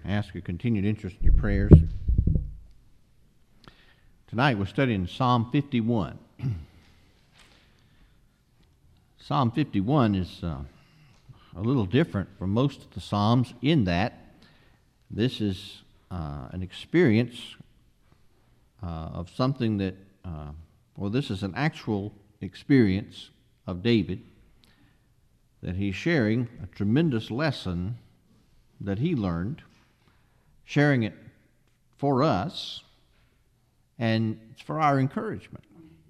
ask your continued interest in your prayers. Tonight we're studying Psalm 51. Psalm 51 is a little different from most of the Psalms in that this is an experience of something that, this is an actual experience of David, that he's sharing a tremendous lesson that he learned, sharing it for us, and it's for our encouragement.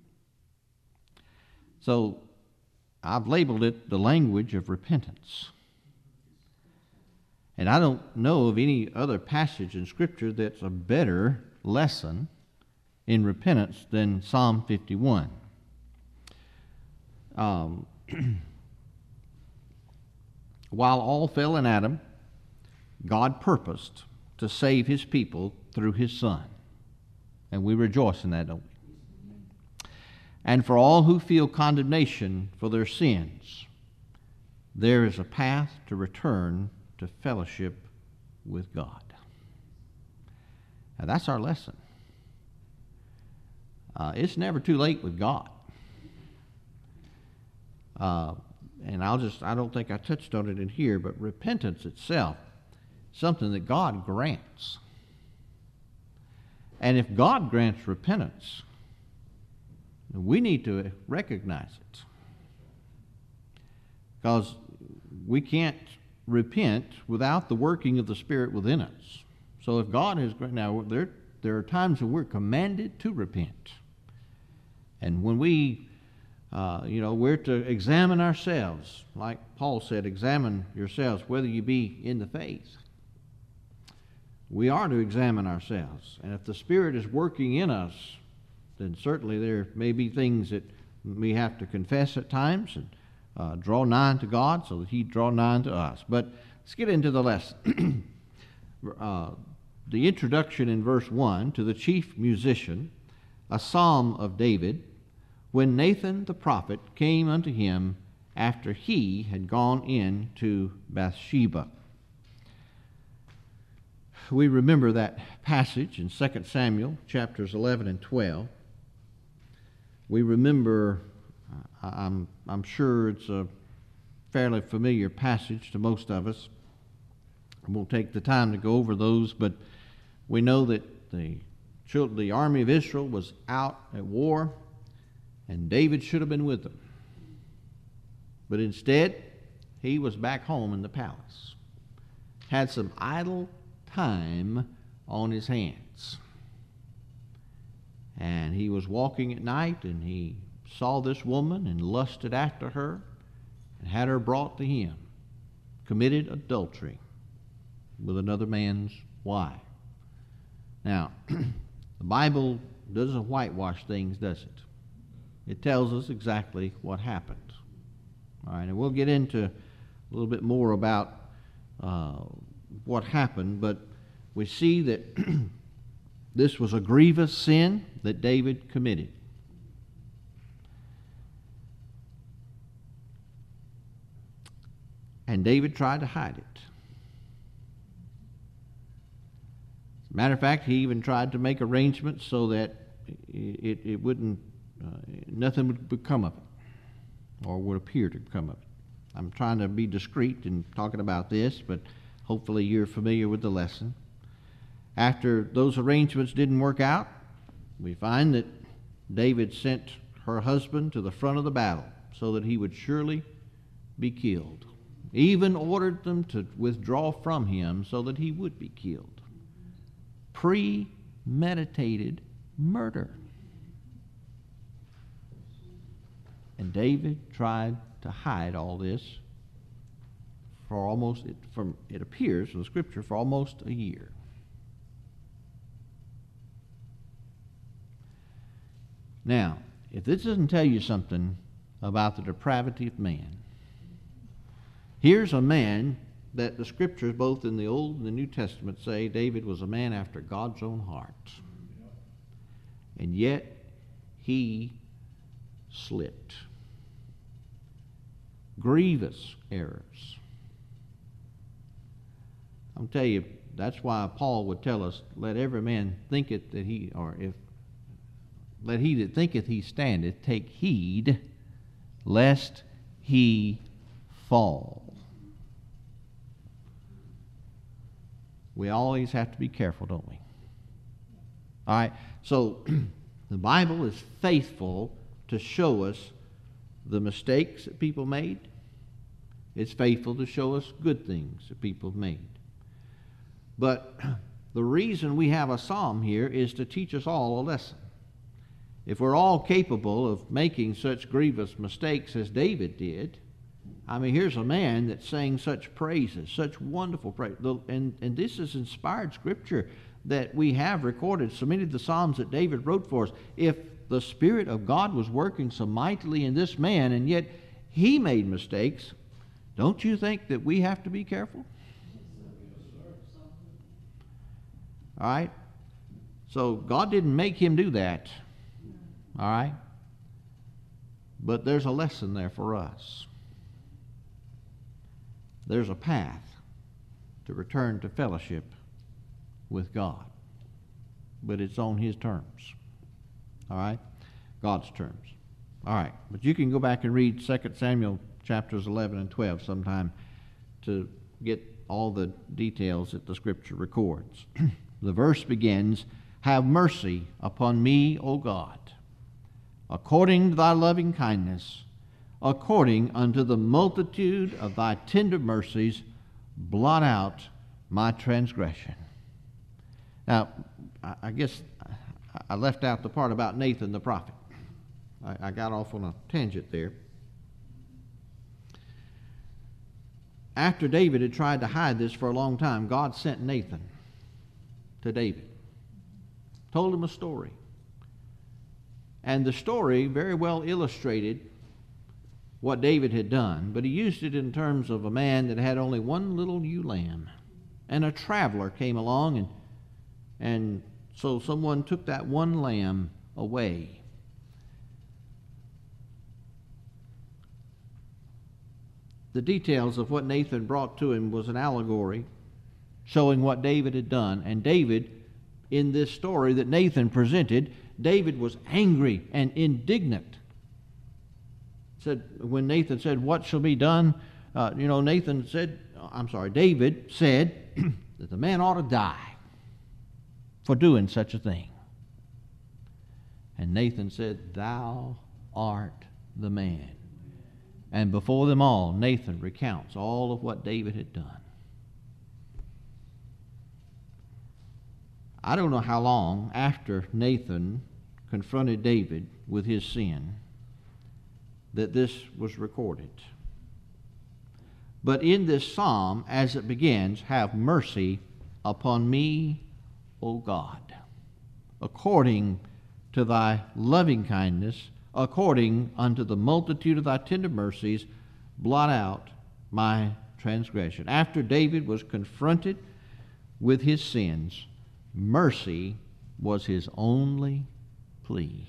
So I've labeled it the language of repentance. And I don't know of any other passage in Scripture that's a better lesson in repentance than Psalm 51. While all fell in Adam, God purposed to save his people through his Son. And we rejoice in that, don't we? And for all who feel condemnation for their sins, there is a path to return to fellowship with God. Now that's our lesson. It's never too late with God. And I don't think I touched on it in here, but repentance itself, something that God grants. And if God grants repentance, we need to recognize it. Because we can't repent without the working of the Spirit within us. So if God has, now there are times when we're commanded to repent. And when we're to examine ourselves, like Paul said, examine yourselves whether you be in the faith. We are to examine ourselves. And if the Spirit is working in us, then certainly there may be things that we have to confess at times and draw nigh to God so that He draw nigh to us. But let's get into the lesson. The introduction in verse 1, to the chief musician, a psalm of David, when Nathan the prophet came unto him after he had gone in to Bathsheba. We remember that passage in 2 Samuel chapters 11 and 12. We remember, I'm sure it's a fairly familiar passage to most of us. I won't take the time to go over those, but we know that the army of Israel was out at war, and David should have been with them. But instead, he was back home in the palace. Had some idle time on his hands. And he was walking at night, and he saw this woman and lusted after her and had her brought to him. Committed adultery with another man's wife. Now, the Bible doesn't whitewash things, does it? It tells us exactly what happened. All right, and we'll get into a little bit more about what happened, but we see that this was a grievous sin that David committed. And David tried to hide it. As a matter of fact, he even tried to make arrangements so that it wouldn't, nothing would become of it, or would appear to come of it. I'm trying to be discreet in talking about this, but hopefully you're familiar with the lesson. After those arrangements didn't work out, we find that David sent her husband to the front of the battle so that he would surely be killed. Even ordered them to withdraw from him so that he would be killed. Premeditated murder. And David tried to hide all this for almost, it appears from the Scripture, for almost a year. Now, if this doesn't tell you something about the depravity of man, here's a man that the Scriptures, both in the Old and the New Testament, say David was a man after God's own heart. And yet, he slipped. Grievous errors. I'm telling you, That's why Paul would tell us, let every man thinketh that he, or if, let he that thinketh he standeth take heed lest he fall. We always have to be careful, don't we? All right, so the Bible is faithful to show us the mistakes that people made. It's faithful to show us good things that people have made. But the reason we have a psalm here is to teach us all a lesson. If we're all capable of making such grievous mistakes as David did, I mean, here's a man that sang such praises, such wonderful praise. And this is inspired scripture that we have recorded. So many of the psalms that David wrote for us. If the Spirit of God was working so mightily in this man, and yet he made mistakes, don't you think that we have to be careful? All right? So God didn't make him do that. All right? But there's a lesson there for us. There's a path to return to fellowship with God. But it's on his terms. All right? God's terms. All right. But you can go back and read 2 Samuel chapters 11 and 12 sometime to get all the details that the Scripture records. The verse begins, "Have mercy upon me, O God, according to thy loving kindness, according unto the multitude of thy tender mercies, blot out my transgression." Now, I guess I left out the part about Nathan the prophet. I got off on a tangent there. After David had tried to hide this for a long time, God sent Nathan to David, told him a story. And the story very well illustrated what David had done, but he used it in terms of a man that had only one little ewe lamb. And a traveler came along, and so someone took that one lamb away. The details of what Nathan brought to him was an allegory showing what David had done. And David, in this story that Nathan presented, David was angry and indignant. When Nathan said, "What shall be done?" David said that the man ought to die for doing such a thing. And Nathan said, "Thou art the man." And before them all, Nathan recounts all of what David had done. I don't know how long after Nathan confronted David with his sin that this was recorded. But in this psalm, as it begins, "Have mercy upon me, O God, according to thy loving kindness, according unto the multitude of thy tender mercies, blot out my transgression." After David was confronted with his sins, mercy was his only plea.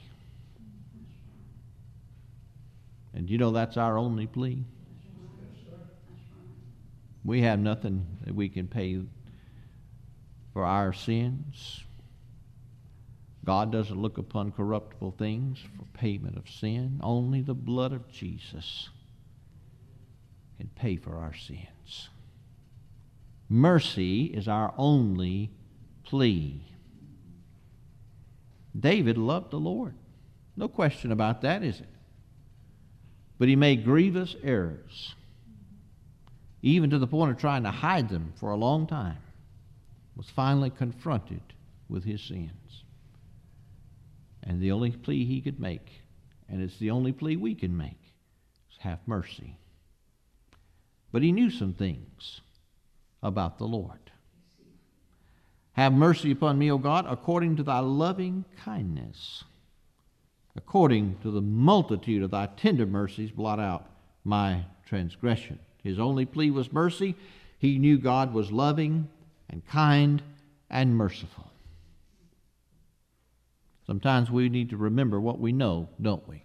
And you know that's our only plea. We have nothing that we can pay for our sins. God doesn't look upon corruptible things for payment of sin. Only the blood of Jesus can pay for our sins. Mercy is our only plea. David loved the Lord. No question about that, is it? But he made grievous errors, even to the point of trying to hide them for a long time. Was finally confronted with his sins. And the only plea he could make, and it's the only plea we can make, is have mercy. But he knew some things about the Lord. "Have mercy upon me, O God, according to thy loving kindness. According to the multitude of thy tender mercies, blot out my transgression." His only plea was mercy. He knew God was loving and kind and merciful. Sometimes we need to remember what we know, don't we?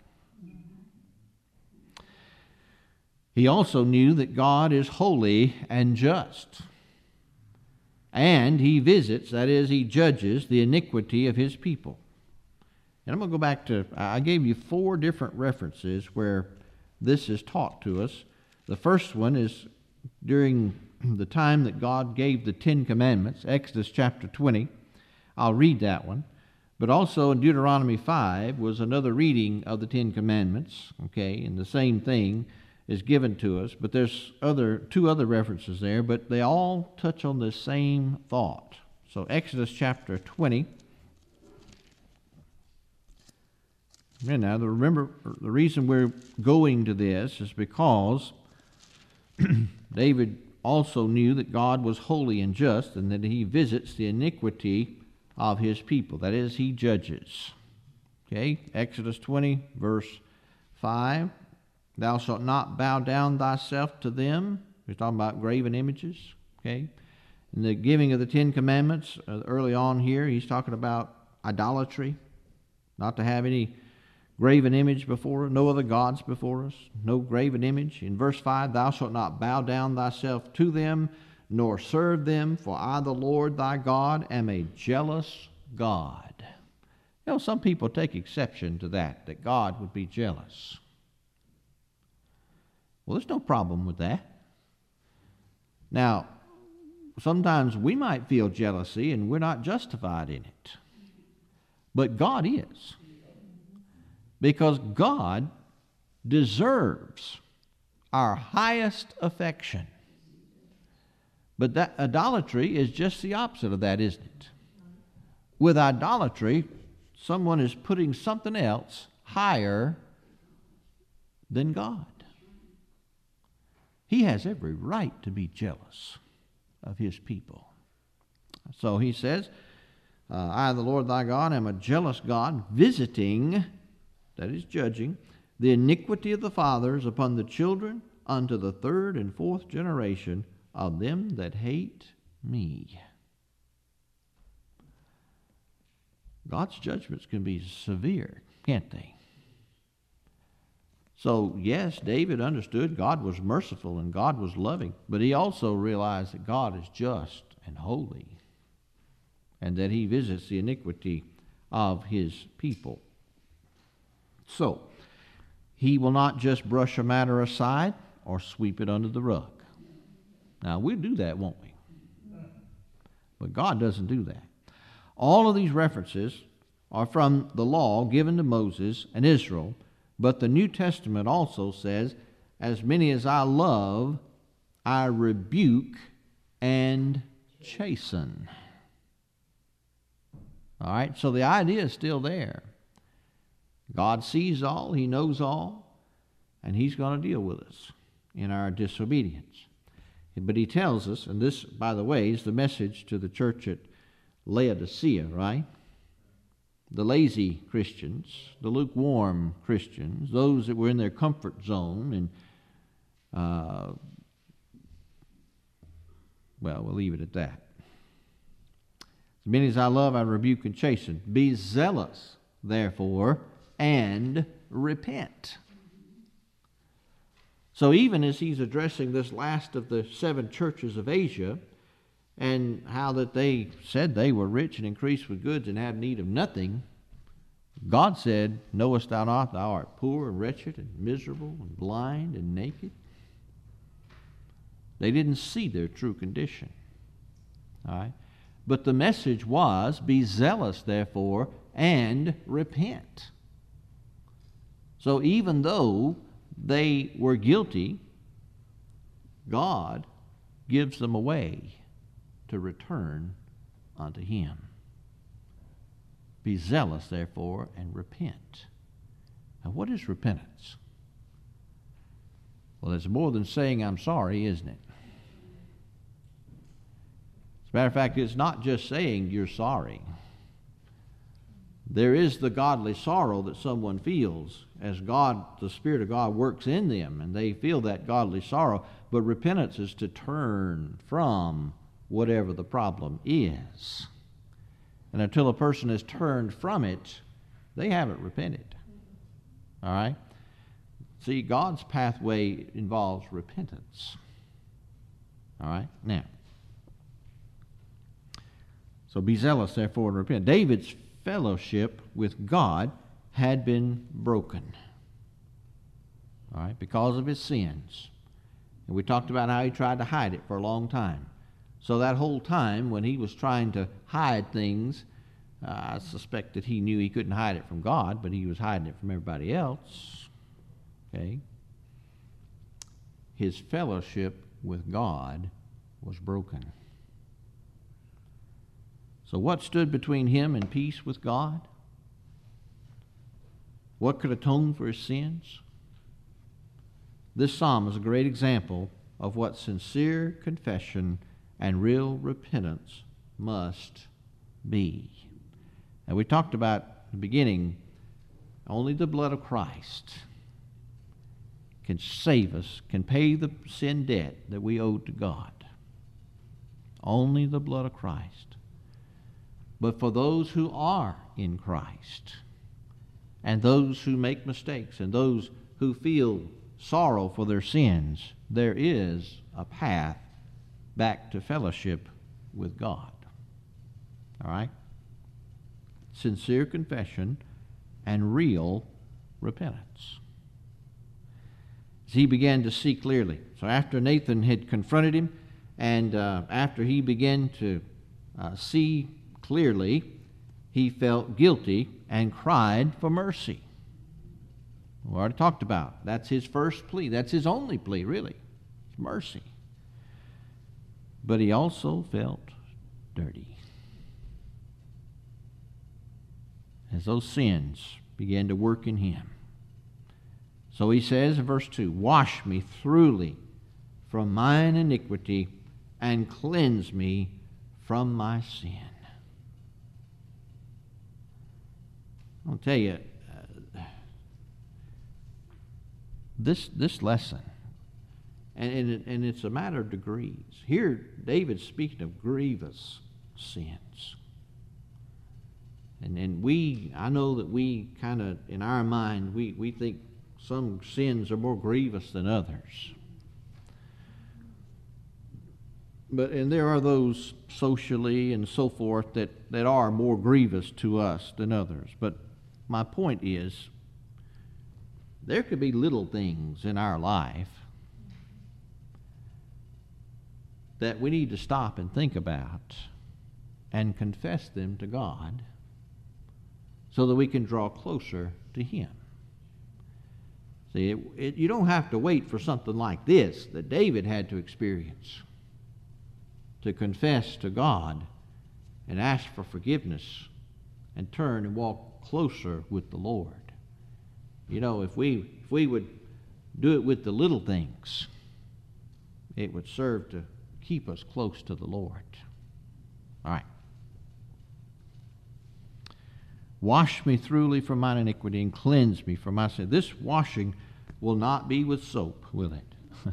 He also knew that God is holy and just. And he visits, that is, he judges the iniquity of his people. And I'm going to go back to, I gave you 4 different references where this is taught to us. The first one is during the time that God gave the 10 Commandments, Exodus chapter 20. I'll read that one. But also in Deuteronomy 5 was another reading of the 10 Commandments, okay, and the same thing is given to us. But there's 2 other references there, but they all touch on the same thought. So Exodus chapter 20. And now, remember, the reason we're going to this is because David also knew that God was holy and just, and that he visits the iniquity of his people. That is, he judges. Okay, Exodus 20, verse 5. Thou shalt not bow down thyself to them. We're talking about graven images. Okay, in the giving of the 10 Commandments, early on here, he's talking about idolatry, not to have any graven image before us, no other gods before us, no graven image. In verse 5, thou shalt not bow down thyself to them, nor serve them, for I, the Lord thy God, am a jealous God. You know, some people take exception to that God would be jealous. Well, there's no problem with that. Now, sometimes we might feel jealousy and we're not justified in it. But God is. Because God deserves our highest affection. But that idolatry is just the opposite of that, isn't it? With idolatry, someone is putting something else higher than God. He has every right to be jealous of his people. So he says, I, the Lord thy God, am a jealous God, visiting, that is judging, the iniquity of the fathers upon the children unto the 3rd and 4th generation of them that hate me. God's judgments can be severe, can't they? So, yes, David understood God was merciful and God was loving, but he also realized that God is just and holy, and that he visits the iniquity of his people. So, he will not just brush a matter aside or sweep it under the rug. Now, we'll do that, won't we? But God doesn't do that. All of these references are from the law given to Moses and Israel, but the New Testament also says, as many as I love, I rebuke and chasten. All right, so the idea is still there. God sees all, he knows all, and he's going to deal with us in our disobedience. But he tells us, and this, by the way, is the message to the church at Laodicea, right? The lazy Christians, the lukewarm Christians, those that were in their comfort zone, and, well, we'll leave it at that. As many as I love, I rebuke and chasten. Be zealous, therefore, and repent. So even as he's addressing this last of the 7 churches of Asia, and how that they said they were rich and increased with goods and had need of nothing, God said, knowest thou not thou art poor and wretched and miserable and blind and naked? They didn't see their true condition. All right? But the message was, be zealous, therefore, and repent. So even though they were guilty, God gives them a way to return unto him. Be zealous, therefore, and repent. Now, what is repentance? Well, it's more than saying I'm sorry, isn't it? As a matter of fact, it's not just saying you're sorry. There is the godly sorrow that someone feels as God, the Spirit of God, works in them, and they feel that godly sorrow. But repentance is to turn from whatever the problem is. And until a person has turned from it, they haven't repented. All right? See, God's pathway involves repentance. All right? Now, So be zealous, therefore, and repent. David's fellowship with God had been broken, all right, because of his sins. And we talked about how he tried to hide it for a long time. So that whole time when he was trying to hide things, I suspect that he knew he couldn't hide it from God, but he was hiding it from everybody else. Okay? His fellowship with God was broken. So what stood between him and peace with God? What could atone for his sins? This psalm is a great example of what sincere confession and real repentance must be. And we talked about at the beginning, only the blood of Christ can save us, can pay the sin debt that we owe to God. Only the blood of Christ. But for those who are in Christ, and those who make mistakes, and those who feel sorrow for their sins, there is a path back to fellowship with God. All right? Sincere confession and real repentance. As he began to see clearly. So after Nathan had confronted him, and after he began to see clearly, he felt guilty and cried for mercy. We already talked about. That's his first plea. That's his only plea, really. It's mercy. But he also felt dirty. As those sins began to work in him. So he says in verse 2, "Wash me thoroughly from mine iniquity and cleanse me from my sin." I'll tell you, this lesson, and it's a matter of degrees. Here, David's speaking of grievous sins. And I know that we kind of, in our mind, we think some sins are more grievous than others. And there are those socially and so forth that are more grievous to us than others. But my point is, there could be little things in our life that we need to stop and think about and confess them to God so that we can draw closer to Him. See, you don't have to wait for something like this that David had to experience to confess to God and ask for forgiveness and turn and walk closer with the Lord. You know, if we would do it with the little things, it would serve to keep us close to the Lord. All right. Wash me thoroughly from mine iniquity and cleanse me from my sin. This washing will not be with soap, will it?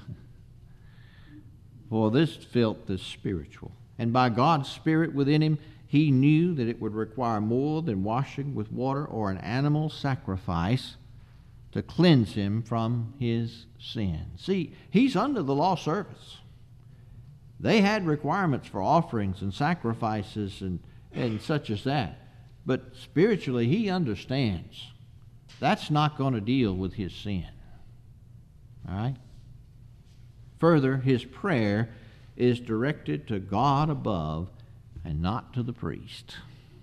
For this filth is spiritual. And by God's Spirit within him, he knew that it would require more than washing with water or an animal sacrifice to cleanse him from his sin. See, he's under the law service. They had requirements for offerings and sacrifices and such as that. But spiritually, he understands that's not going to deal with his sin. All right? Further, his prayer is directed to God above and not to the priest.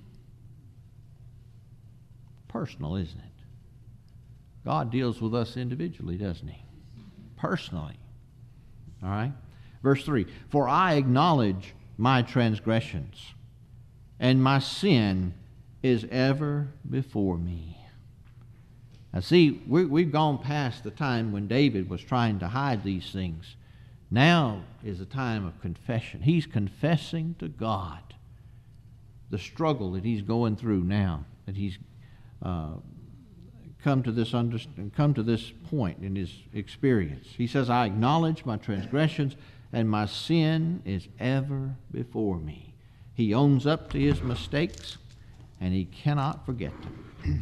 Personal, isn't it? God deals with us individually, doesn't he? Personally. All right? Verse 3, "For I acknowledge my transgressions, and my sin is ever before me." Now see, we've gone past the time when David was trying to hide these things. Now is a time of confession. He's confessing to God the struggle that he's going through now, that he's come to this point in his experience. He says, "I acknowledge my transgressions, and my sin is ever before me." He owns up to his mistakes, and he cannot forget them.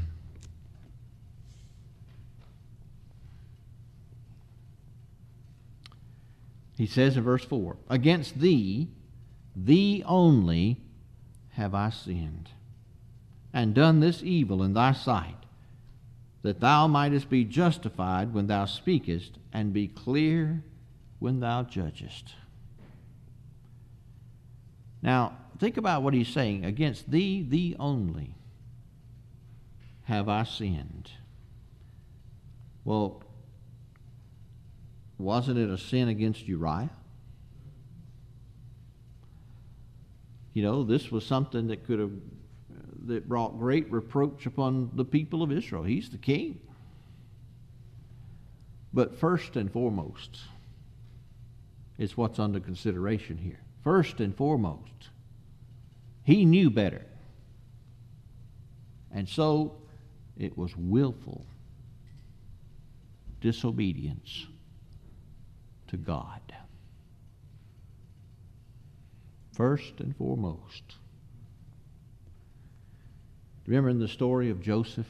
He says in verse 4, "Against thee, thee only, have I sinned, and done this evil in thy sight, that thou mightest be justified when thou speakest, and be clear when thou judgest. Now, think about what he's saying. Against thee only, have I sinned. Well, wasn't it a sin against Uriah? You know, this was something that brought great reproach upon the people of Israel. He's the king. But first and foremost, it's what's under consideration here. First and foremost, he knew better. And so it was willful disobedience to God. First and foremost. Remember in the story of Joseph?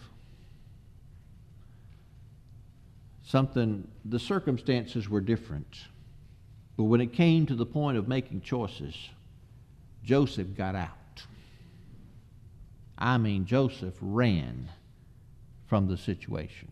The circumstances were different. But when it came to the point of making choices, Joseph got out. I mean, Joseph ran from the situation.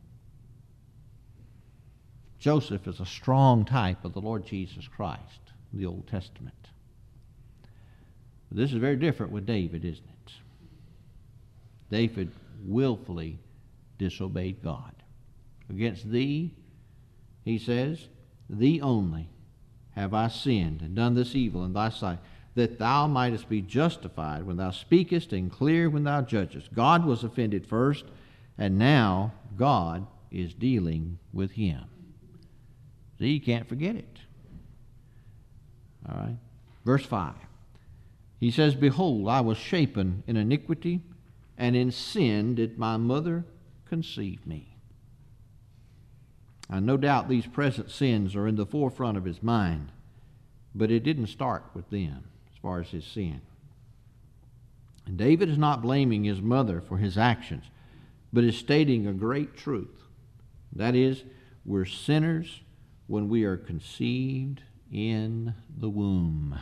Joseph is a strong type of the Lord Jesus Christ in the Old Testament. But this is very different with David, isn't it? David willfully disobeyed God. Against thee, he says, thee only have I sinned and done this evil in thy sight, that thou mightest be justified when thou speakest and clear when thou judgest. God was offended first, and now God is dealing with him. See, you can't forget it. All right. Verse 5. He says, behold, I was shapen in iniquity, and in sin did my mother conceive me. And no doubt these present sins are in the forefront of his mind, but it didn't start with them as far as his sin. And David is not blaming his mother for his actions, but is stating a great truth. That is, we're sinners when we are conceived in the womb.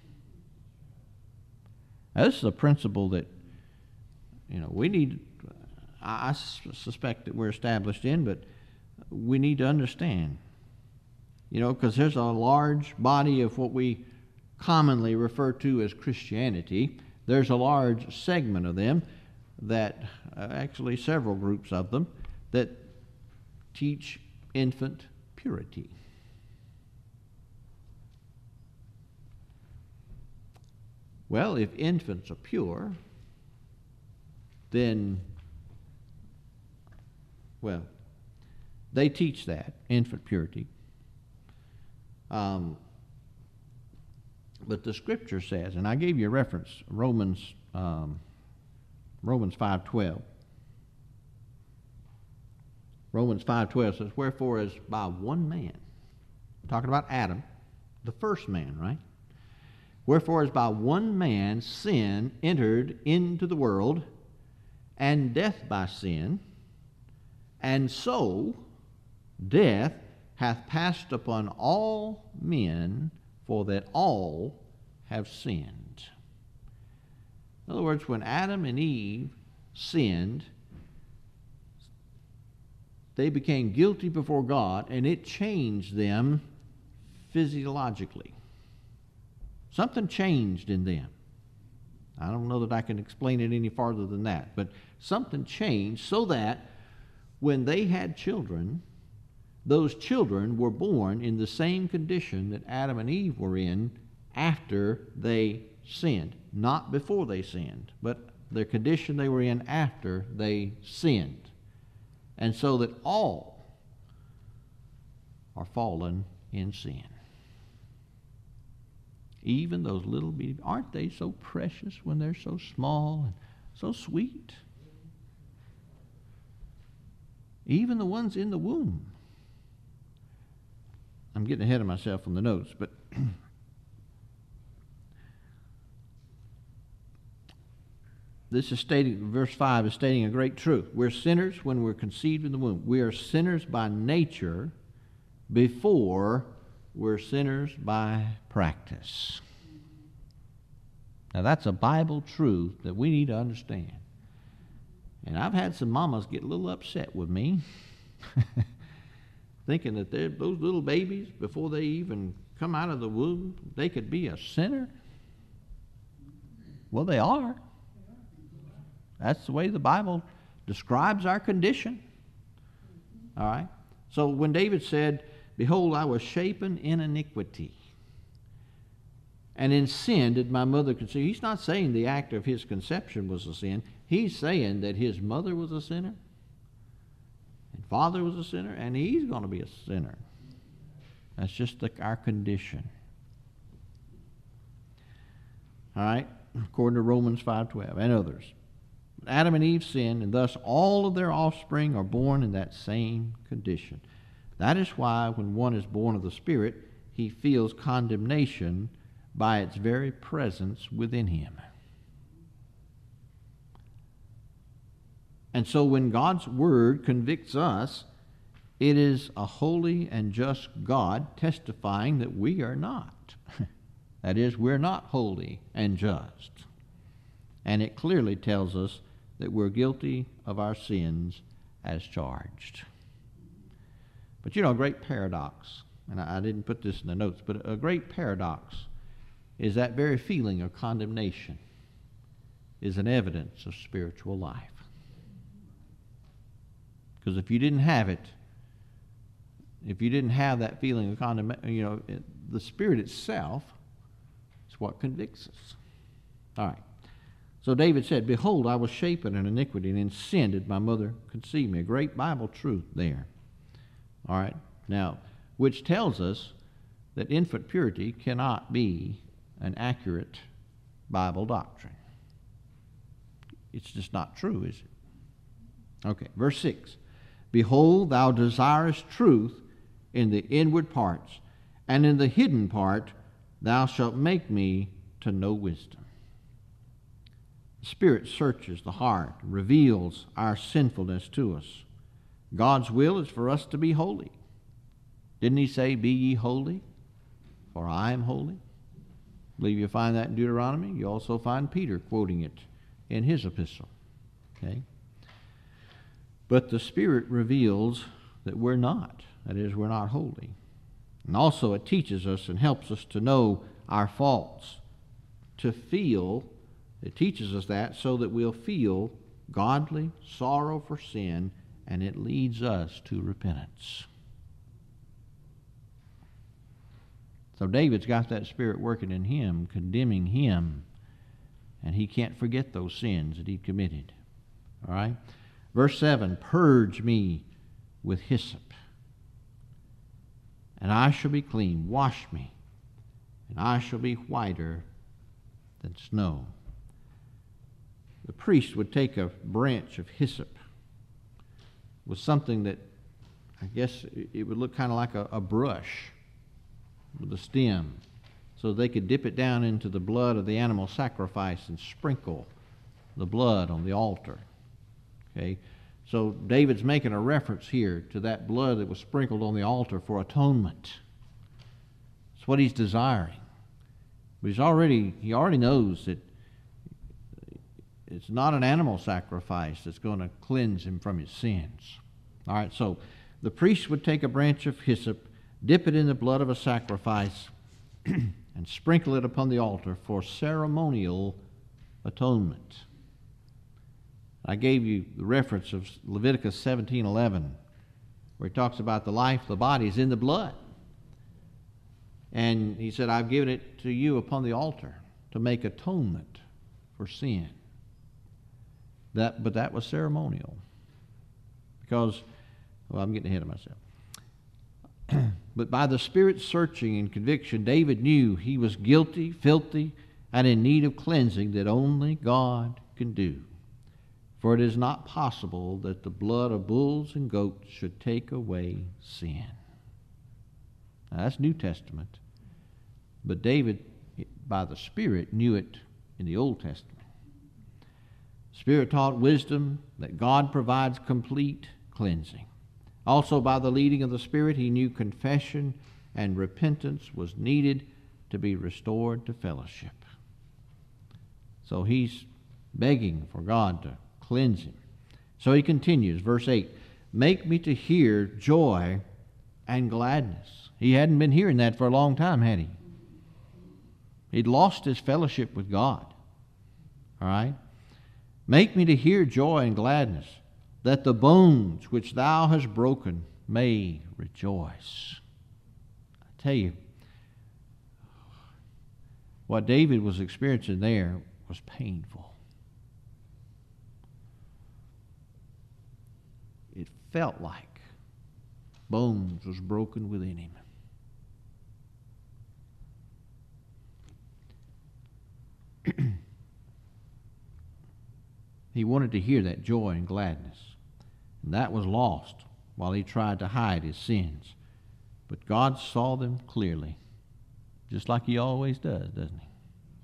Now, this is a principle that, we need, I suspect that we're established in, but we need to understand, because there's a large body of what we commonly refer to as Christianity. There's a large segment of them that, actually several groups of them, that teach infant purity. Well, if infants are pure, then, they teach that, infant purity. But the Scripture says, and I gave you a reference, Romans 5:12. Romans 5:12 says, wherefore as by one man, talking about Adam, the first man, right? Wherefore as by one man sin entered into the world, and death by sin, and so death hath passed upon all men, for that all have sinned. In other words, when Adam and Eve sinned, they became guilty before God, and it changed them physiologically. Something changed in them. I don't know that I can explain it any farther than that, but something changed so that when they had children, those children were born in the same condition that Adam and Eve were in after they sinned. Not before they sinned, but the condition they were in after they sinned. And so that all are fallen in sin. Even those little babies, aren't they so precious when they're so small and so sweet? Even the ones in the womb. I'm getting ahead of myself from the notes, but this is stating, verse 5 is stating a great truth. We're sinners when we're conceived in the womb. We are sinners by nature before we're sinners by practice. Now that's a Bible truth that we need to understand. And I've had some mamas get a little upset with me, thinking that those little babies, before they even come out of the womb, they could be a sinner. Well, they are. That's the way the Bible describes our condition. All right? So when David said, "Behold, I was shapen in iniquity, and in sin did my mother conceive," he's not saying the act of his conception was a sin. He's saying that his mother was a sinner, and father was a sinner, and he's going to be a sinner. That's just our condition. All right? According to Romans 5:12 and others. Adam and Eve sinned, and thus all of their offspring are born in that same condition. That is why when one is born of the Spirit, he feels condemnation by its very presence within him. And so when God's Word convicts us, it is a holy and just God testifying that we are not. That is, we're not holy and just. And it clearly tells us that we're guilty of our sins as charged. But a great paradox, and I didn't put this in the notes, but a great paradox is that very feeling of condemnation is an evidence of spiritual life. Because if you didn't have it, if you didn't have that feeling of condemnation, the Spirit itself is what convicts us. All right. So David said, "Behold, I was shapen in iniquity, and in sin did my mother conceive me." A great Bible truth there. All right. Now, which tells us that infant purity cannot be an accurate Bible doctrine. It's just not true, is it? Okay, verse 6. "Behold, thou desirest truth in the inward parts, and in the hidden part thou shalt make me to know wisdom." The Spirit searches the heart, reveals our sinfulness to us. God's will is for us to be holy. Didn't he say, "Be ye holy, for I am holy"? I believe you find that in Deuteronomy. You also find Peter quoting it in his epistle. Okay? But the Spirit reveals that we're not. That is, we're not holy. And also it teaches us and helps us to know our faults, to feel. It teaches us that so that we'll feel godly sorrow for sin, and it leads us to repentance. So David's got that Spirit working in him, condemning him, and he can't forget those sins that he committed. All right? Verse 7, "Purge me with hyssop, and I shall be clean. Wash me, and I shall be whiter than snow." The priest would take a branch of hyssop with something that, I guess it would look kind of like a brush with a stem, so they could dip it down into the blood of the animal sacrifice and sprinkle the blood on the altar. Okay? So David's making a reference here to that blood that was sprinkled on the altar for atonement. It's what he's desiring. But he already knows that it's not an animal sacrifice that's going to cleanse him from his sins. All right, so the priest would take a branch of hyssop, dip it in the blood of a sacrifice, and sprinkle it upon the altar for ceremonial atonement. I gave you the reference of Leviticus 17:11, where he talks about the life of the body is in the blood. And he said, "I've given it to you upon the altar to make atonement for sin." But that was ceremonial. Because, I'm getting ahead of myself. But by the Spirit's searching and conviction, David knew he was guilty, filthy, and in need of cleansing that only God can do. For it is not possible that the blood of bulls and goats should take away sin. Now, that's New Testament. But David, by the Spirit, knew it in the Old Testament. Spirit taught wisdom that God provides complete cleansing. Also, by the leading of the Spirit, he knew confession and repentance was needed to be restored to fellowship. So he's begging for God to cleanse him. So he continues, verse 8, make me to hear joy and gladness. He hadn't been hearing that for a long time, had he? He'd lost his fellowship with God. All right? Make me to hear joy and gladness, that the bones which thou hast broken may rejoice. I tell you, what David was experiencing there was painful. It felt like bones was broken within him. He wanted to hear that joy and gladness, and that was lost while he tried to hide his sins. But God saw them clearly, just like he always does, doesn't he?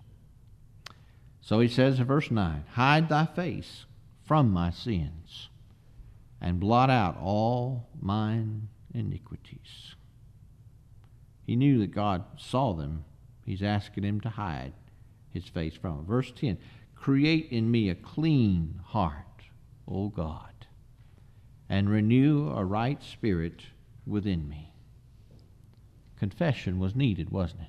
So he says in verse 9, hide thy face from my sins, and blot out all mine iniquities. He knew that God saw them. He's asking him to hide his face from them. Verse 10, create in me a clean heart, O God, and renew a right spirit within me. Confession was needed, wasn't it?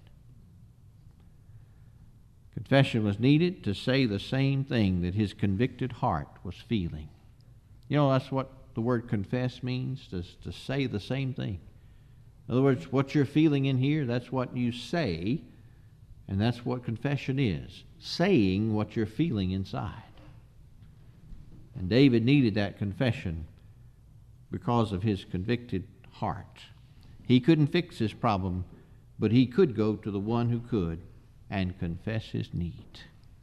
Confession was needed to say the same thing that his convicted heart was feeling. You know, that's what the word confess means, to say the same thing. In other words, what you're feeling in here, that's what you say, and that's what confession is, saying what you're feeling inside. And David needed that confession because of his convicted heart. He couldn't fix his problem, but he could go to the one who could and confess his need.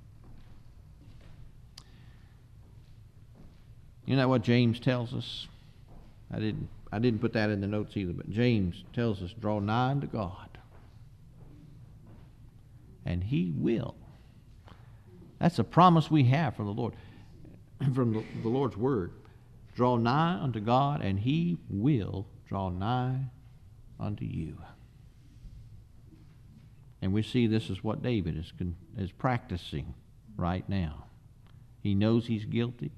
You know what James tells us? I didn't put that in the notes either, but James tells us, draw nigh unto God, and he will. That's a promise we have from the Lord, from the Lord's word. Draw nigh unto God, and he will draw nigh unto you. And we see this is what David is practicing right now. He knows he's guilty,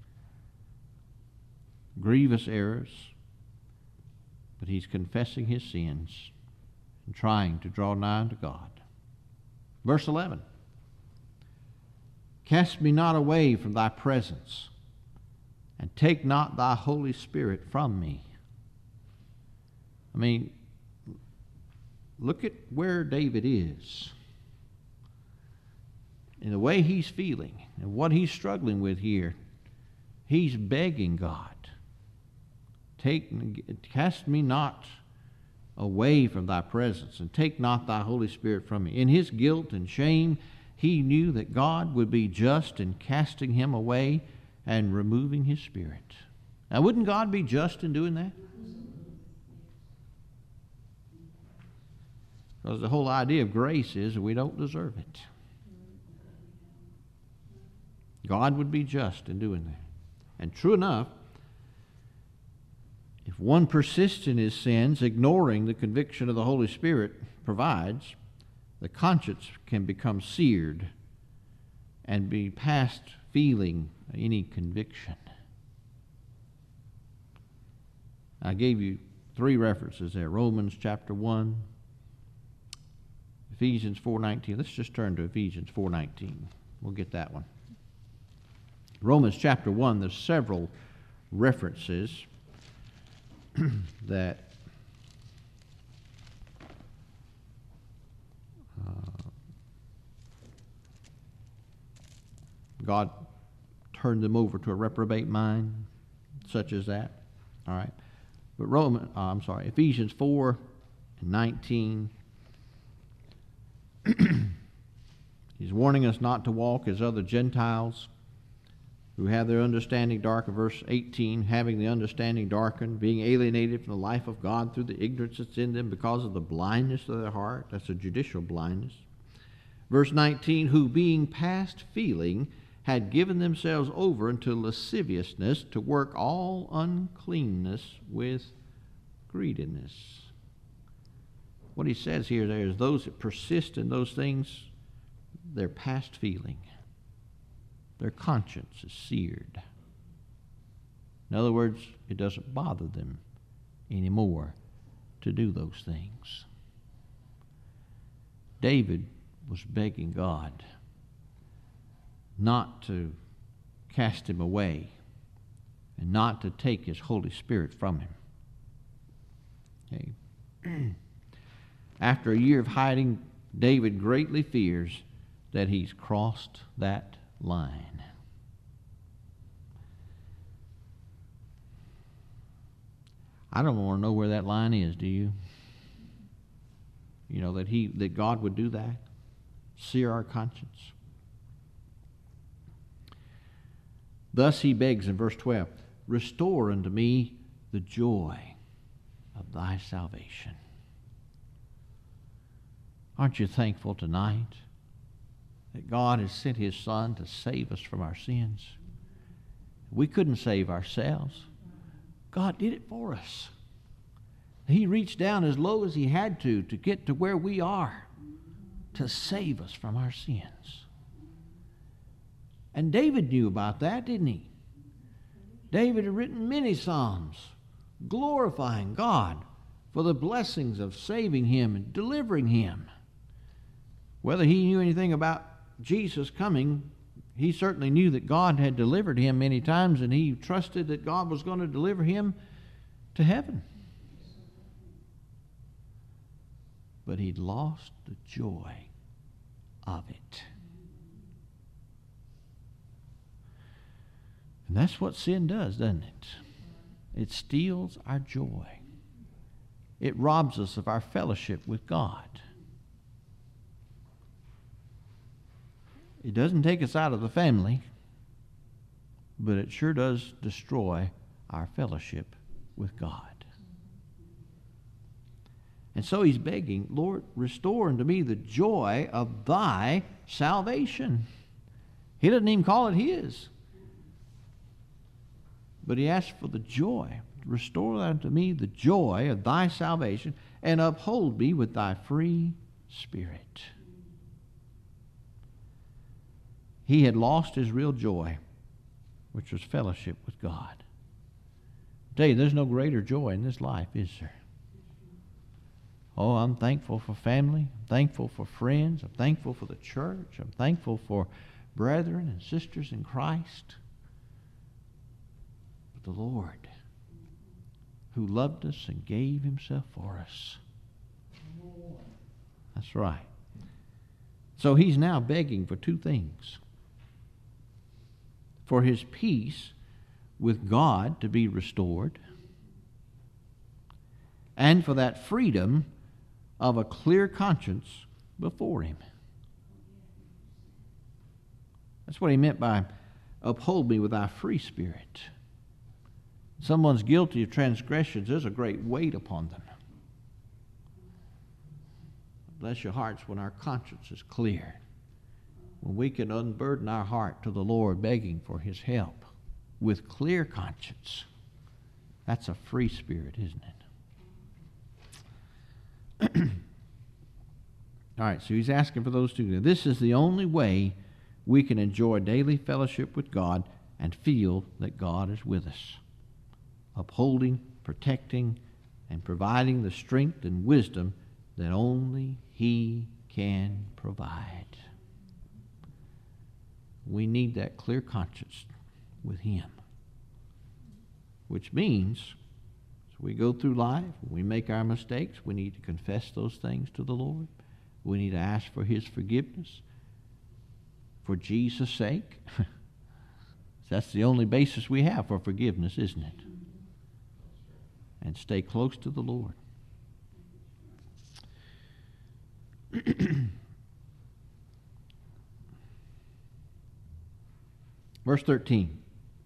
grievous errors, but he's confessing his sins and trying to draw nigh unto God. Verse 11, cast me not away from thy presence, and take not thy Holy Spirit from me. I mean, look at where David is, and the way he's feeling, and what he's struggling with here. He's begging God, cast me not away from thy presence, and take not thy Holy Spirit from me. In his guilt and shame, he knew that God would be just in casting him away and removing his spirit. Now, wouldn't God be just in doing that? Because the whole idea of grace is that we don't deserve it. God would be just in doing that. And true enough, if one persists in his sins, ignoring the conviction of the Holy Spirit provides, the conscience can become seared and be past feeling any conviction. I gave you 3 references there. Romans chapter 1, Ephesians 4:19. Let's just turn to Ephesians 4:19. We'll get that one. Romans chapter 1, there's several references that God turned them over to a reprobate mind, such as that. All right. But Ephesians 4:19. He's warning us not to walk as other Gentiles who have their understanding darkened. Verse 18, having the understanding darkened, being alienated from the life of God through the ignorance that's in them because of the blindness of their heart. That's a judicial blindness. Verse 19, who being past feeling had given themselves over unto lasciviousness, to work all uncleanness with greediness. What he says here there is those that persist in those things, they're past feeling. their conscience is seared. In other words, it doesn't bother them anymore to do those things. David was begging God not to cast him away and not to take his Holy Spirit from him. Okay. After a year of hiding, David greatly fears that he's crossed that line. I don't want to know where that line is, do you? You know, that God would do that? Sear our conscience. Thus he begs in verse 12, restore unto me the joy of thy salvation. Aren't you thankful tonight that God has sent his Son to save us from our sins? We couldn't save ourselves. God did it for us. He reached down as low as he had to get to where we are, to save us from our sins. And David knew about that, didn't he? David had written many psalms glorifying God for the blessings of saving him and delivering him. Whether he knew anything about Jesus coming, he certainly knew that God had delivered him many times, and he trusted that God was going to deliver him to heaven. But he'd lost the joy of it. And that's what sin does, doesn't it? It steals our joy. It robs us of our fellowship with God. It doesn't take us out of the family, but it sure does destroy our fellowship with God. And so he's begging, Lord, restore unto me the joy of thy salvation. He doesn't even call it his. But he asks for the joy. Restore unto me the joy of thy salvation, and uphold me with thy free spirit. He had lost his real joy, which was fellowship with God. I tell you, there's no greater joy in this life, is there? Oh, I'm thankful for family. I'm thankful for friends. I'm thankful for the church. I'm thankful for brethren and sisters in Christ. But the Lord, who loved us and gave himself for us. That's right. So he's now begging for two things. For his peace with God to be restored, and for that freedom of a clear conscience before him. That's what he meant by uphold me with thy free spirit. Someone's guilty of transgressions, there's a great weight upon them. Bless your hearts when our conscience is clear, when we can unburden our heart to the Lord, begging for his help with clear conscience. That's a free spirit, isn't it? All right, so he's asking for those two. This is the only way we can enjoy daily fellowship with God and feel that God is with us, upholding, protecting, and providing the strength and wisdom that only he can provide. We need that clear conscience with him, which means as we go through life, when we make our mistakes, we need to confess those things to the Lord. We need to ask for his forgiveness for Jesus' sake. That's the only basis we have for forgiveness, isn't it? And stay close to the Lord. Verse 13.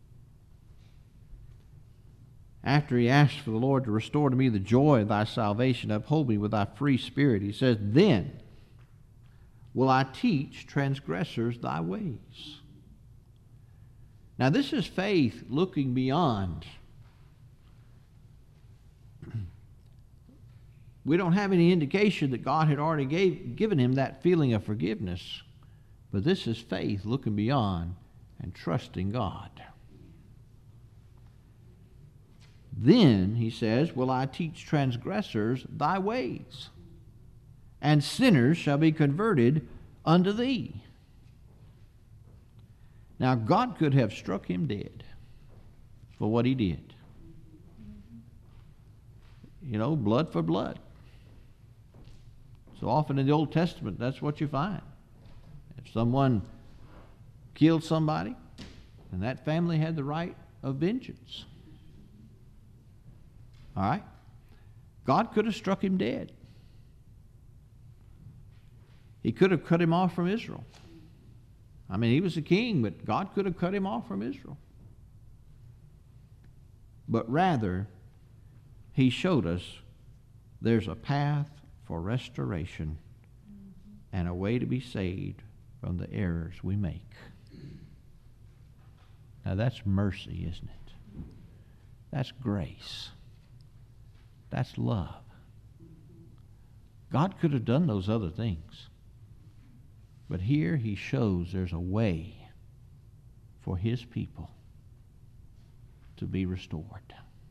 After he asked for the Lord to restore to me the joy of thy salvation, uphold me with thy free spirit, he says, then will I teach transgressors thy ways. Now this is faith looking beyond. We don't have any indication that God had already given him that feeling of forgiveness. But this is faith looking beyond and trusting God. Then, he says, will I teach transgressors thy ways, and sinners shall be converted unto thee. Now, God could have struck him dead for what he did. You know, blood for blood. So often in the Old Testament, that's what you find. If someone killed somebody, then that family had the right of vengeance. All right? God could have struck him dead. He could have cut him off from Israel. I mean, he was a king, but God could have cut him off from Israel. But rather, he showed us there's a path for restoration and a way to be saved from the errors we make. Now that's mercy, isn't it? That's grace. That's love. God could have done those other things. But here he shows there's a way for his people to be restored.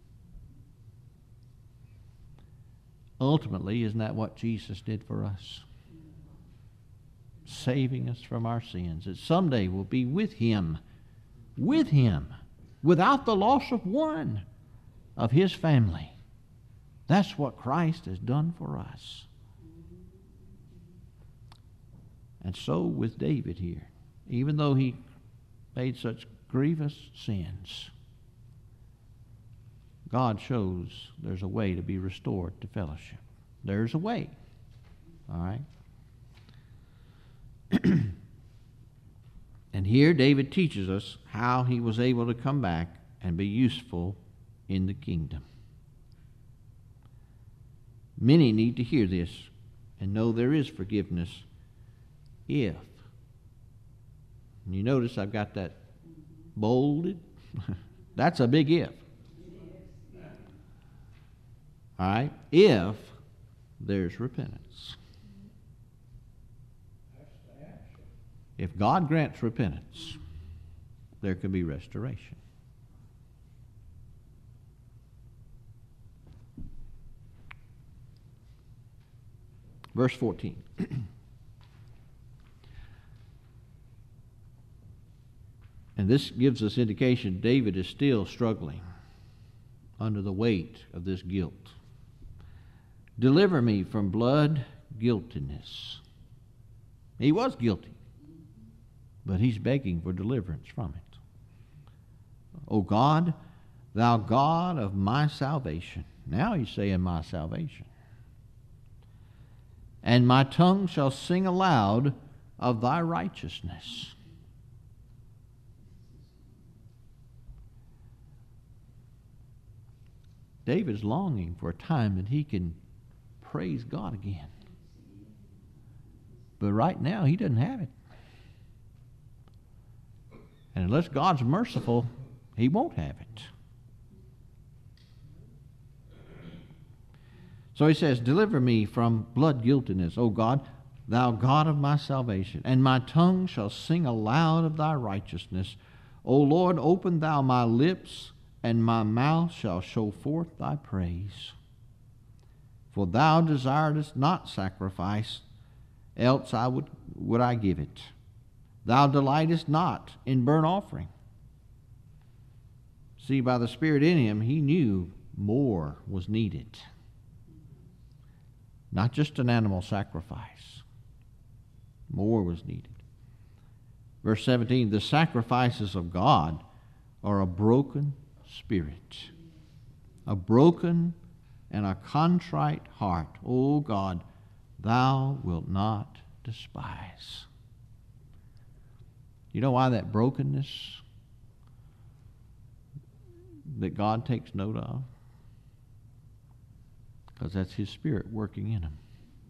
Ultimately, isn't that what Jesus did for us? Saving us from our sins. That someday we'll be with him, without the loss of one of his family. That's what Christ has done for us. And so with David here, even though he made such grievous sins, God shows there's a way to be restored to fellowship. There's a way. All right? And here David teaches us how he was able to come back and be useful in the kingdom. Many need to hear this and know there is forgiveness if. And you notice I've got that bolded. That's a big if. All right? If there's repentance. If God grants repentance, there can be restoration. Verse 14. And this gives us indication David is still struggling under the weight of this guilt. Deliver me from blood guiltiness. He was guilty, but he's begging for deliverance from it. O God, thou God of my salvation. Now he's saying my salvation. And my tongue shall sing aloud of thy righteousness. David's longing for a time that he can praise God again. But right now, he doesn't have it. And unless God's merciful, he won't have it. So he says, deliver me from blood guiltiness, O God, thou God of my salvation. And my tongue shall sing aloud of thy righteousness. O Lord, open thou my lips, and my mouth shall show forth thy praise. For thou desiredest not sacrifice, else would I give it. Thou delightest not in burnt offering. See, by the Spirit in him, he knew more was needed. Not just an animal sacrifice. More was needed. Verse 17, the sacrifices of God are a broken spirit, a broken and a contrite heart. O God, thou wilt not despise. You know why that brokenness that God takes note of? Because that's his Spirit working in him.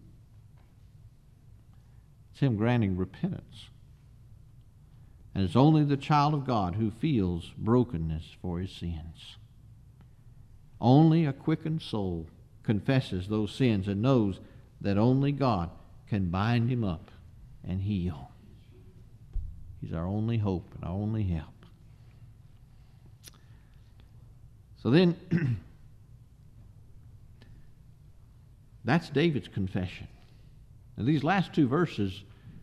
It's him granting repentance. And it's only the child of God who feels brokenness for his sins. Only a quickened soul confesses those sins and knows that only God can bind him up and heal. He's our only hope and our only help. So then, that's David's confession. Now, these last two verses,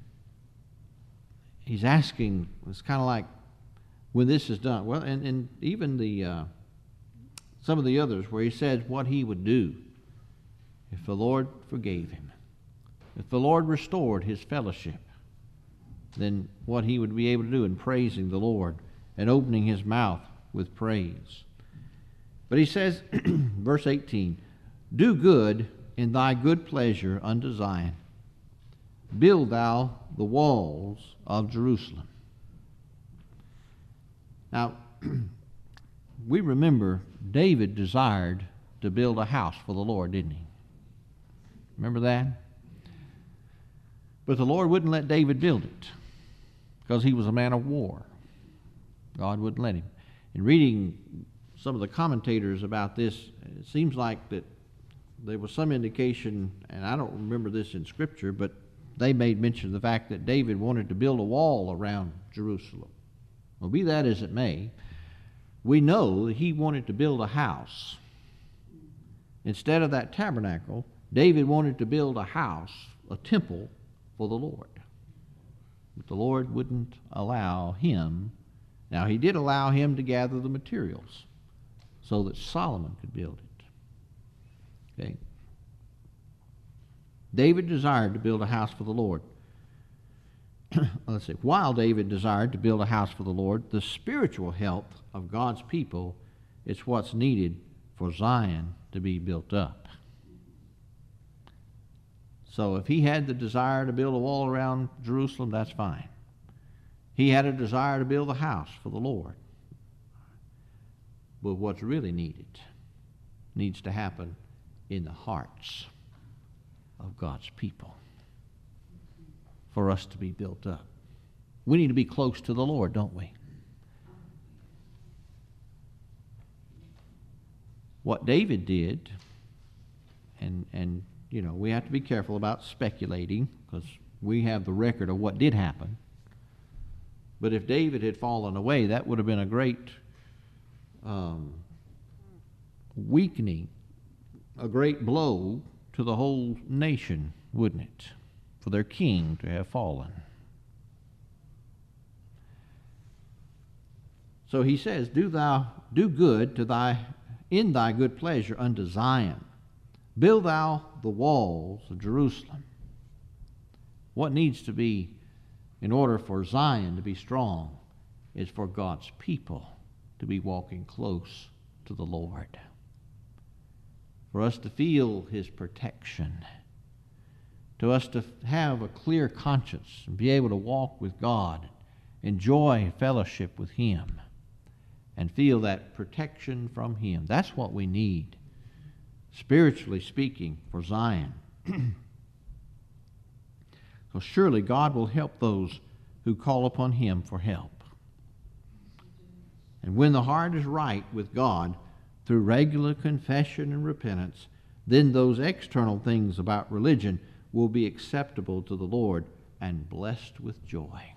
he's asking, it's kind of like, when this is done. Well, and even some of the others where he says what he would do if the Lord forgave him, if the Lord restored his fellowship, then what he would be able to do in praising the Lord and opening his mouth with praise. But he says, verse 18, do good in thy good pleasure unto Zion. Build thou the walls of Jerusalem. Now, we remember David desired to build a house for the Lord, didn't he? Remember that? But the Lord wouldn't let David build it because he was a man of war. God wouldn't let him. In reading some of the commentators about this, it seems like that there was some indication, and I don't remember this in Scripture, but they made mention of the fact that David wanted to build a wall around Jerusalem. Well, be that as it may, we know that he wanted to build a house. Instead of that tabernacle, David wanted to build a house, a temple for the Lord. But the Lord wouldn't allow him. Now, he did allow him to gather the materials so that Solomon could build it. Okay. David desired to build a house for the Lord. Let's see. While David desired to build a house for the Lord, the spiritual health of God's people is what's needed for Zion to be built up. So if he had the desire to build a wall around Jerusalem, that's fine. He had a desire to build a house for the Lord. But what's really needed needs to happen in the hearts of God's people for us to be built up. We need to be close to the Lord, don't we? What David did, and you know, we have to be careful about speculating because we have the record of what did happen. But if David had fallen away, that would have been a great weakening, a great blow to the whole nation, wouldn't it? For their king to have fallen. So he says, do good in thy good pleasure unto Zion. Build thou the walls of Jerusalem. What needs to be, in order for Zion to be strong, is for God's people to be walking close to the Lord. For us to feel his protection. To us to have a clear conscience and be able to walk with God, enjoy fellowship with him, and feel that protection from him. That's what we need, spiritually speaking, for Zion. So surely God will help those who call upon him for help. And when the heart is right with God through regular confession and repentance, then those external things about religion will be acceptable to the Lord and blessed with joy.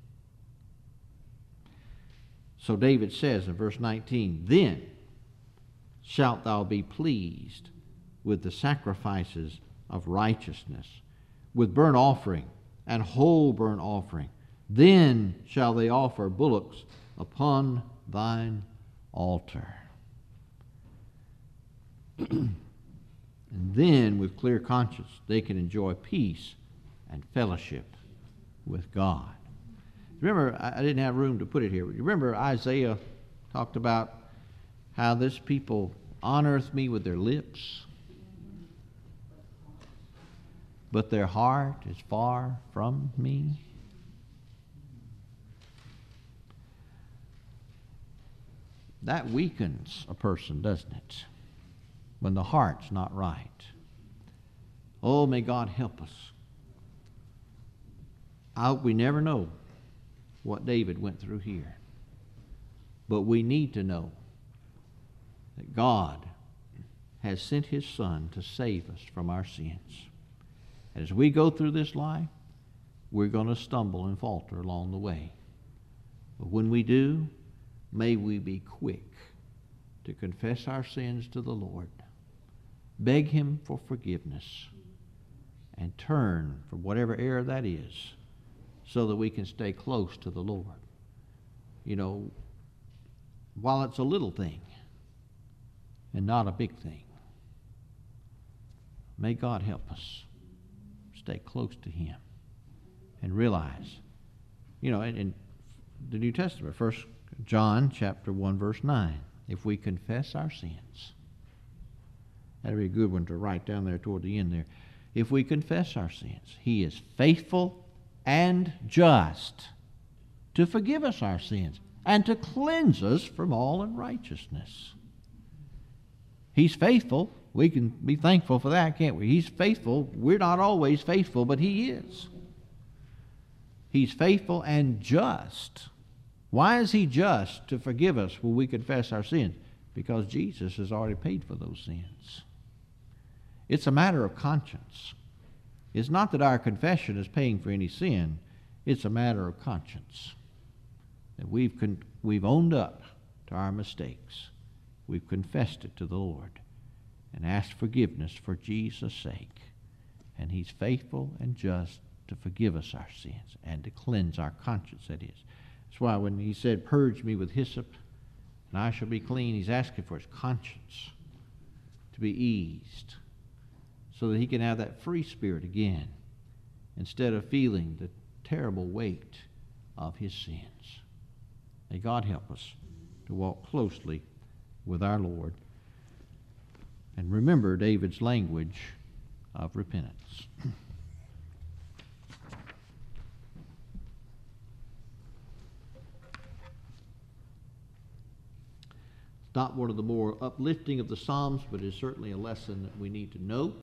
So David says in verse 19, then shalt thou be pleased with the sacrifices of righteousness, with burnt offering and whole burnt offering. Then shall they offer bullocks upon thine altar. And then, with clear conscience, they can enjoy peace and fellowship with God. Remember, I didn't have room to put it here, but you remember Isaiah talked about how this people honoreth me with their lips, but their heart is far from me. That weakens a person, doesn't it? When the heart's not right. Oh, may God help us. I hope we never know what David went through here. But we need to know that God has sent his Son to save us from our sins. As we go through this life, we're going to stumble and falter along the way. But when we do, may we be quick to confess our sins to the Lord, beg Him for forgiveness, and turn from whatever error that is so that we can stay close to the Lord. You know, while it's a little thing and not a big thing, may God help us stay close to Him and realize, you know, in the New Testament, 1 John chapter 1, verse 9, if we confess our sins, that'd be a good one to write down there toward the end there. If we confess our sins, He is faithful and just to forgive us our sins and to cleanse us from all unrighteousness. He's faithful. We can be thankful for that, can't we? He's faithful. We're not always faithful, but He is. He's faithful and just. Why is He just to forgive us when we confess our sins? Because Jesus has already paid for those sins. It's a matter of conscience. It's not that our confession is paying for any sin. It's a matter of conscience. That we've owned up to our mistakes. We've confessed it to the Lord and asked forgiveness for Jesus' sake. And He's faithful and just to forgive us our sins and to cleanse our conscience, that is. That's why when He said, "Purge me with hyssop, and I shall be clean," He's asking for His conscience to be eased so that He can have that free spirit again instead of feeling the terrible weight of His sins. May God help us to walk closely with our Lord and remember David's language of repentance. Not one of the more uplifting of the Psalms, but is certainly a lesson that we need to know